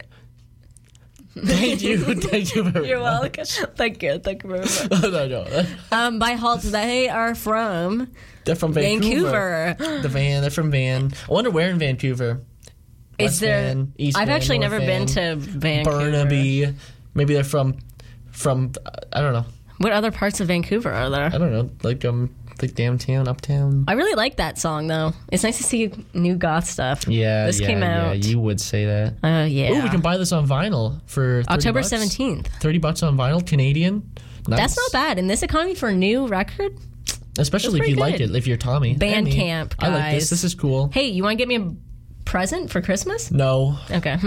[SPEAKER 10] Thank you, thank you very
[SPEAKER 3] You're
[SPEAKER 10] much.
[SPEAKER 3] welcome. Thank you, thank you very much.
[SPEAKER 10] no, no, no.
[SPEAKER 3] Um, by Halt, they are from
[SPEAKER 10] They're from Vancouver.
[SPEAKER 3] Vancouver.
[SPEAKER 10] The Van, they're from Van. I wonder where in Vancouver.
[SPEAKER 3] Is
[SPEAKER 10] West
[SPEAKER 3] there?
[SPEAKER 10] Van, East
[SPEAKER 3] I've
[SPEAKER 10] Van,
[SPEAKER 3] actually
[SPEAKER 10] North
[SPEAKER 3] never
[SPEAKER 10] Van,
[SPEAKER 3] been to Vancouver.
[SPEAKER 10] Burnaby. Maybe they're from from I don't know.
[SPEAKER 3] What other parts of Vancouver are there?
[SPEAKER 10] I don't know, like um, like downtown, uptown.
[SPEAKER 3] I really like that song though. It's nice to see new goth stuff.
[SPEAKER 10] Yeah,
[SPEAKER 3] this
[SPEAKER 10] yeah,
[SPEAKER 3] came out.
[SPEAKER 10] Yeah, you would say that.
[SPEAKER 3] Uh, yeah.
[SPEAKER 10] Ooh, we can buy this on vinyl for thirty
[SPEAKER 3] October
[SPEAKER 10] bucks.
[SPEAKER 3] seventeenth.
[SPEAKER 10] Thirty bucks on vinyl, Canadian. Nice.
[SPEAKER 3] That's not bad in this economy for a new record.
[SPEAKER 10] Especially if
[SPEAKER 3] That's
[SPEAKER 10] you
[SPEAKER 3] pretty
[SPEAKER 10] like
[SPEAKER 3] good.
[SPEAKER 10] it. If you're Tommy.
[SPEAKER 3] Bandcamp,
[SPEAKER 10] I like this.
[SPEAKER 3] guys.
[SPEAKER 10] This is cool.
[SPEAKER 3] Hey, you want to get me a present for Christmas?
[SPEAKER 10] No.
[SPEAKER 3] Okay.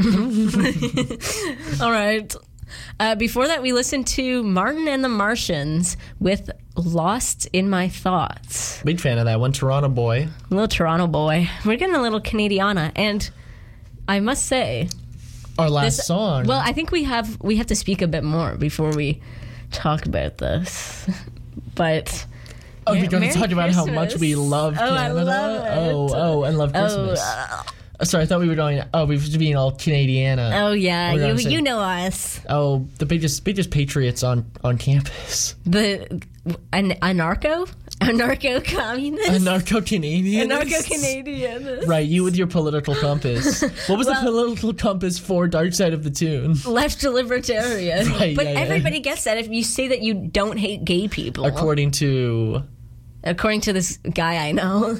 [SPEAKER 3] All right. Uh, before that, we listened to Martin and the Martians with Lost in My Thoughts.
[SPEAKER 10] Big fan of that one. Toronto boy.
[SPEAKER 3] Little Toronto boy. We're getting a little Canadiana. And I must say...
[SPEAKER 10] Our last
[SPEAKER 3] this-
[SPEAKER 10] song.
[SPEAKER 3] Well, I think we have we have to speak a bit more before we talk about this. But...
[SPEAKER 10] Oh,
[SPEAKER 3] Mer-
[SPEAKER 10] you're going to
[SPEAKER 3] Merry
[SPEAKER 10] talk about how much
[SPEAKER 3] Christmas.
[SPEAKER 10] we love
[SPEAKER 3] Oh, I
[SPEAKER 10] Canada?
[SPEAKER 3] love it.
[SPEAKER 10] Oh, oh, and love
[SPEAKER 3] Oh,
[SPEAKER 10] Christmas.
[SPEAKER 3] uh,
[SPEAKER 10] Uh, Sorry, I thought we were going. Oh, we were being all Canadiana.
[SPEAKER 3] Oh, yeah.
[SPEAKER 10] We're
[SPEAKER 3] You,
[SPEAKER 10] gonna say-
[SPEAKER 3] you know us.
[SPEAKER 10] Oh, the biggest biggest patriots on, on campus.
[SPEAKER 3] The an, anarcho? Anarcho-communist?
[SPEAKER 10] Anarcho-Canadian.
[SPEAKER 3] Anarcho-Canadian.
[SPEAKER 10] Right, you with your political compass. What was
[SPEAKER 3] Well-
[SPEAKER 10] the political compass for Dark Side of the Tune?
[SPEAKER 3] Left libertarian.
[SPEAKER 10] Right,
[SPEAKER 3] but
[SPEAKER 10] yeah, yeah.
[SPEAKER 3] everybody gets that if you say that you don't hate gay people.
[SPEAKER 10] According to...
[SPEAKER 3] According to this guy I know.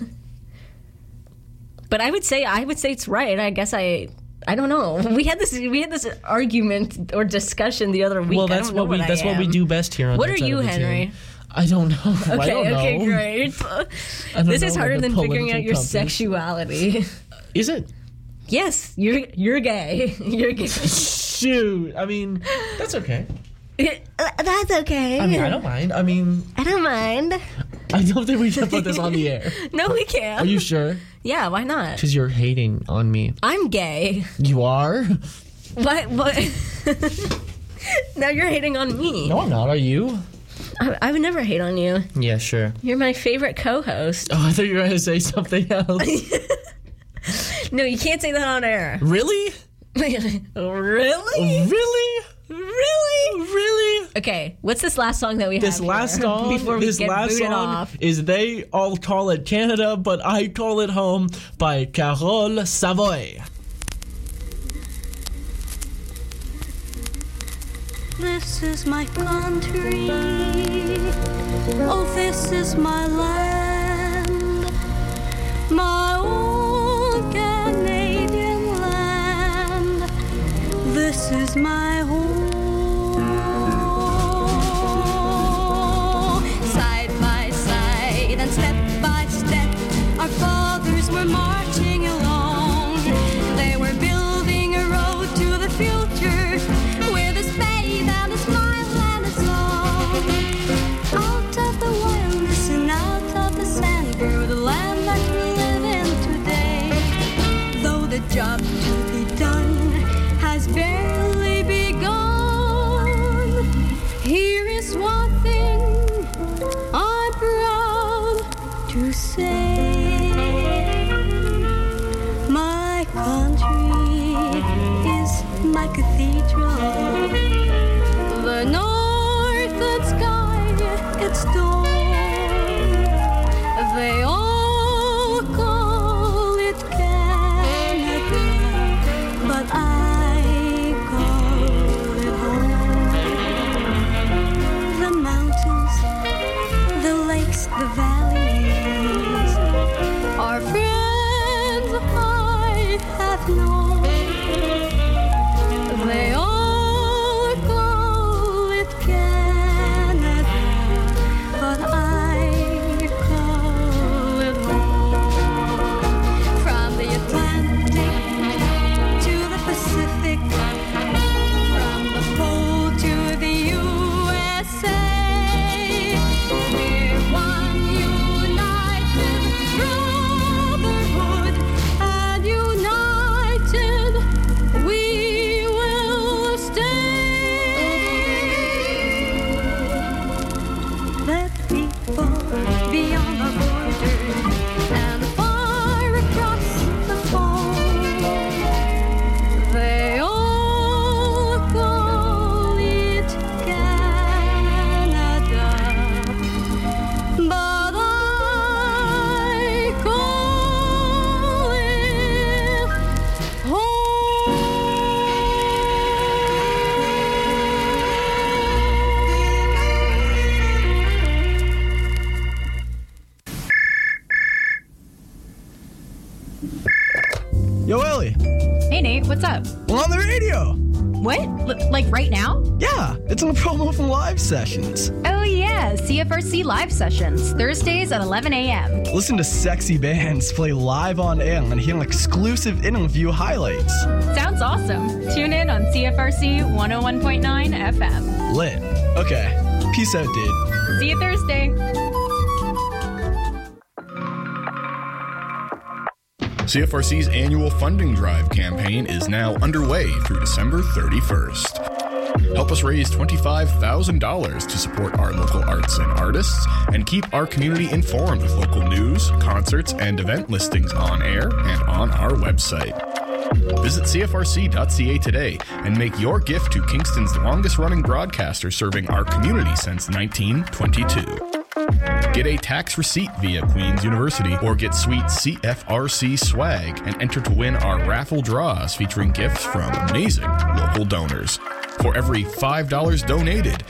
[SPEAKER 3] But I would say I would say it's right. I guess I I don't know. We had this we had this argument or discussion the other week.
[SPEAKER 10] Well,
[SPEAKER 3] I
[SPEAKER 10] that's
[SPEAKER 3] don't know
[SPEAKER 10] what we
[SPEAKER 3] I
[SPEAKER 10] that's what we
[SPEAKER 3] am.
[SPEAKER 10] do best here on
[SPEAKER 3] What
[SPEAKER 10] Dark
[SPEAKER 3] are
[SPEAKER 10] Side
[SPEAKER 3] you,
[SPEAKER 10] of the Tune.
[SPEAKER 3] Henry?
[SPEAKER 10] I don't know. I
[SPEAKER 3] Okay,
[SPEAKER 10] don't know.
[SPEAKER 3] okay, great.
[SPEAKER 10] I don't
[SPEAKER 3] This
[SPEAKER 10] know
[SPEAKER 3] is
[SPEAKER 10] what
[SPEAKER 3] harder
[SPEAKER 10] the
[SPEAKER 3] than figuring
[SPEAKER 10] political
[SPEAKER 3] out your
[SPEAKER 10] compass-
[SPEAKER 3] sexuality.
[SPEAKER 10] Is it?
[SPEAKER 3] Yes, you're you're gay. You're gay.
[SPEAKER 10] Shoot, I mean, that's okay.
[SPEAKER 3] That's okay.
[SPEAKER 10] I mean, I don't mind. I mean,
[SPEAKER 3] I don't mind.
[SPEAKER 10] I don't think we should put this on the air.
[SPEAKER 3] No, we can't.
[SPEAKER 10] Are you sure?
[SPEAKER 3] Yeah, why not?
[SPEAKER 10] Because you're hating on me.
[SPEAKER 3] I'm gay.
[SPEAKER 10] You are?
[SPEAKER 3] What? What? Now you're hating on me.
[SPEAKER 10] No, I'm not. Are you?
[SPEAKER 3] I, I would never hate on you.
[SPEAKER 10] Yeah, sure.
[SPEAKER 3] You're my favorite co-host.
[SPEAKER 10] Oh, I thought you were going to say something else.
[SPEAKER 3] No, you can't say that on air.
[SPEAKER 10] Really?
[SPEAKER 3] Really?
[SPEAKER 10] Really?
[SPEAKER 3] Really?
[SPEAKER 10] Really?
[SPEAKER 3] Okay, what's this last song that we
[SPEAKER 10] This
[SPEAKER 3] have
[SPEAKER 10] last
[SPEAKER 3] here
[SPEAKER 10] song,
[SPEAKER 3] before we
[SPEAKER 10] this
[SPEAKER 3] get
[SPEAKER 10] last
[SPEAKER 3] booted
[SPEAKER 10] song
[SPEAKER 3] off?
[SPEAKER 10] is They All Call It Canada, but I Call It Home by Carole Savoy.
[SPEAKER 16] This is my country. Oh, this is my land. My old Canadian land. This is my home. Side by side and step by step, our fathers were marching along. They were building a road to the future with a spade and a smile and a song. Out of the wilderness and out of the sand grew the land that we live in today. Though the job to be done has barely begun,
[SPEAKER 17] up?
[SPEAKER 18] Well, on the radio.
[SPEAKER 17] What? L- like right now?
[SPEAKER 18] Yeah, it's a promo from Live Sessions.
[SPEAKER 17] Oh yeah, C F R C Live Sessions, Thursdays at eleven a.m.
[SPEAKER 18] Listen to sexy bands play live on air and hear exclusive interview highlights.
[SPEAKER 17] Sounds awesome. Tune in on C F R C one oh one point nine F M.
[SPEAKER 18] Lit. Okay. Peace out, dude.
[SPEAKER 17] See you Thursday.
[SPEAKER 19] C F R C's annual funding drive campaign is now underway through December thirty-first. Help us raise twenty-five thousand dollars to support our local arts and artists and keep our community informed with local news, concerts, and event listings on air and on our website. Visit C F R C dot C A today and make your gift to Kingston's longest-running broadcaster serving our community since nineteen twenty-two. Get a tax receipt via Queen's University or get sweet C F R C swag and enter to win our raffle draws featuring gifts from amazing local donors. For every five dollars donated,